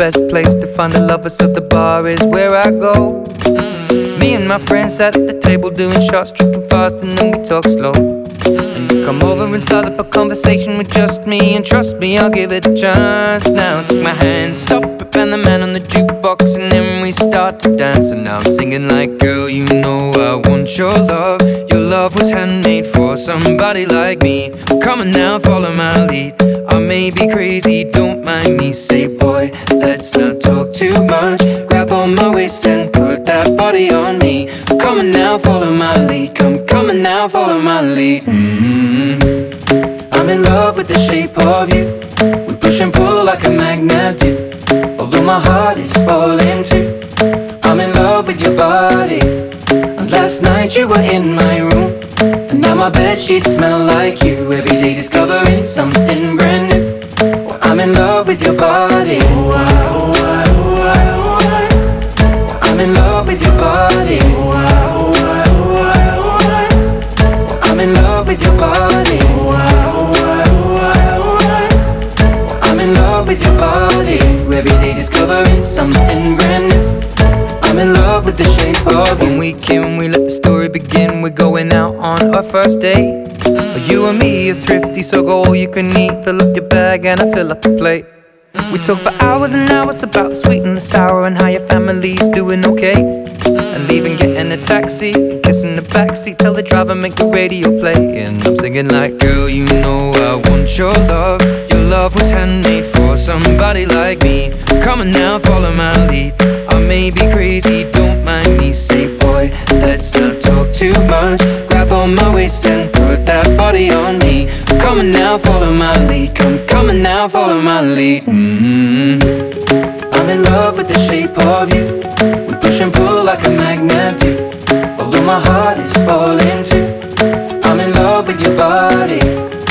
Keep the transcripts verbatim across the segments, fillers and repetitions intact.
best place to find a lover, so the bar is where I go. Me and my friends at the table doing shots, tripping fast, and then we talk slow. And you come over and start up a conversation with just me, and trust me, I'll give it a chance. Now take my hand, stop it, and the man on the jukebox, and then we start to dance. And now I'm singing like, girl, you know I want your love. Your love was handmade for somebody like me. Come on now, follow my lead. I may be crazy, don't mind me. Say, boy, let's not talk too much. Grab on my waist and put that body on me. Come on now, follow my lead. Come, come on now, follow my lead. Mm-hmm. I'm in love with the shape of you. We push and pull like a magnet do. Although my heart is falling too, I'm in love with your body. And last night you were in my room, and now my bedsheets smell like you. Every day discovering something brand new. Well, I'm in love with your body. Oh, I, oh, I, oh, I, oh, I. Well, I'm in love with your body. Oh, I, oh, I, oh, I, oh, I. Well, I'm in love with your body. Oh, I, oh, I, oh, I, oh, I. Well, I'm in love with your body. Every day discovering something brand new. I'm in love with the shape of you. When we came, we let the story begin. We're going out on our first date. mm. You and me are thrifty, so go all you can eat. Fill up your bag and I fill up the plate. mm. We talk for hours and hours about the sweet and the sour, and how your family's doing okay. mm. And leaving, getting a taxi, kissing the backseat, tell the driver make the radio play. And I'm singing like, girl, you know I want your love. Your love was handmade for somebody like me. Come on now, follow my lead. I may be crazy, don't mind me. Say, boy, let's not talk too much. Grab on my waist and put that body on me. Come on now, follow my lead. Come, come on now, follow my lead. mm-hmm. I'm in love with the shape of you. We push and pull like a magnet do. Although my heart is falling too, I'm in love with your body.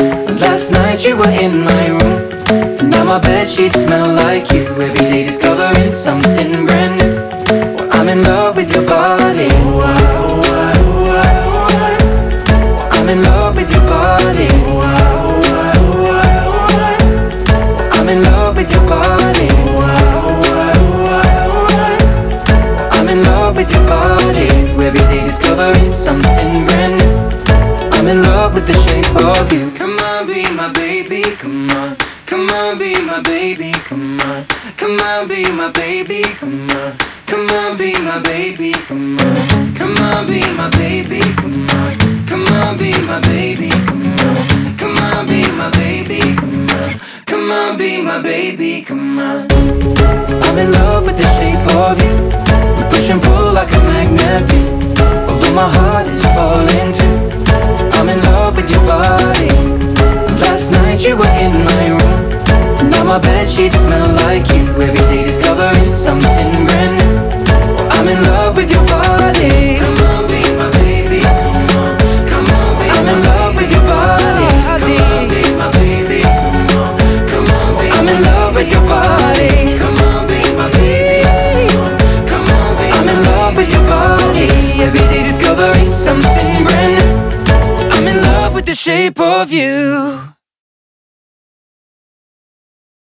Last night you were in my room, and now my bedsheets smell like you. Every day discovering something brand new. Well, I'm in love with your body. Oh, I, oh, I, oh, I, oh, I. Well, I'm in love with your body. Oh, I, oh, I, oh, I, oh, I. Well, I'm in love with your body. Oh, I, oh, I, oh, I, oh, I. Well, I'm in love with your body. Every day discovering something brand new. I'm in love with the shape of you. Come on, be my baby, come on. Come on, be my baby, come on. Come on, be my baby, come on. Come on, be my baby, come on. Come on, be my baby, come on. Come on, be my baby, come on. Come on, be my baby, come on. Come on, be my baby, come on. I'm in love with the shape of you. We push and pull like a magnet do. Although my heart is falling too, I'm in love with your body. Last night you were in my room, now my bedsheets smell like you. Every day discovering something brand new. I'm in love with your body. Come on, be my baby, come on. Come on, be I'm in love with your body. Come on, be my baby, come on. Come on, be I'm in love with your body. Come on, be my baby, come on. Come on, be I'm in love with your body. Every day discovering something brand new. I'm in love with the shape of you.